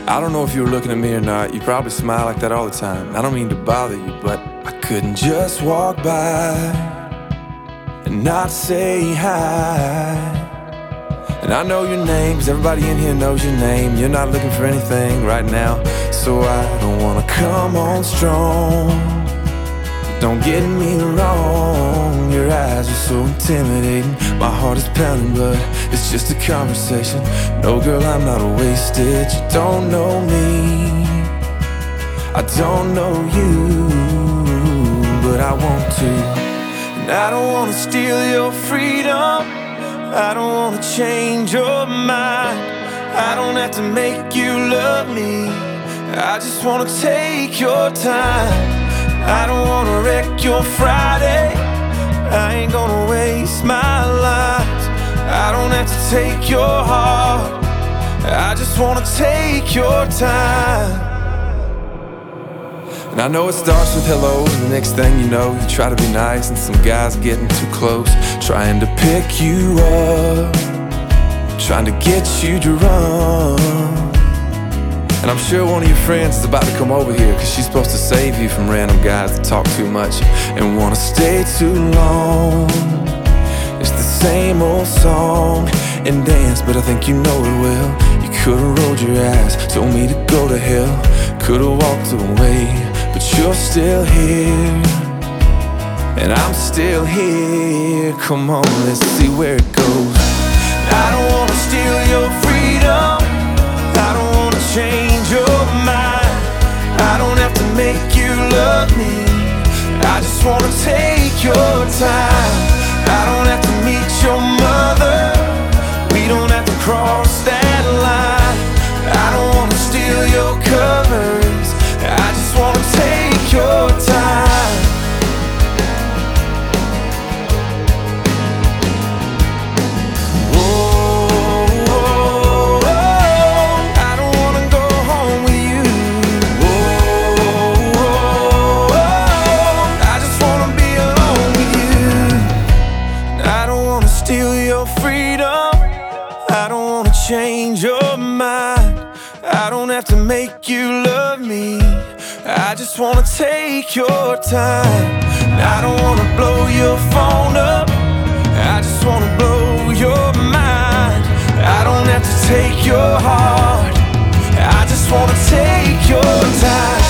I don't know if you were looking at me or not. You probably smile like that all the time. I don't mean to bother you, but I couldn't just walk by and not say hi. And I know your name, 'cause everybody in here knows your name. You're not looking for anything right now, so I don't wanna come on strong. Don't get me wrong, your eyes are so intimidating. My heart is pounding, but it's just a conversation. No, girl, I'm not wasted. You don't know me, I don't know you, but I want to. And I don't wanna steal your freedom, I don't wanna change your mind. I don't have to make you love me, I just wanna take your time. I don't wanna wreck your Friday, I ain't gonna waste my life. I don't have to take your heart, I just wanna take your time. And I know it starts with hello, and the next thing you know, you try to be nice, and some guy's getting too close, trying to pick you up, trying to get you to run. And I'm sure one of your friends is about to come over here, 'cause she's supposed to save you from random guys that talk too much and wanna stay too long. It's the same old song and dance, but I think you know it well. You could've rolled your eyes, told me to go to hell, could've walked away, but you're still here, and I'm still here. Come on, let's see where it goes. I don't wanna steal your freedom, I don't wanna change your mind. I don't have to make you love me, I just wanna take your time. I don't have to meet your mother, we don't have to cross that line. I don't wanna steal your covers, I just wanna take your time. Steal your freedom, I don't wanna change your mind. I don't have to make you love me, I just wanna take your time. I don't wanna blow your phone up, I just wanna blow your mind. I don't have to take your heart, I just wanna take your time.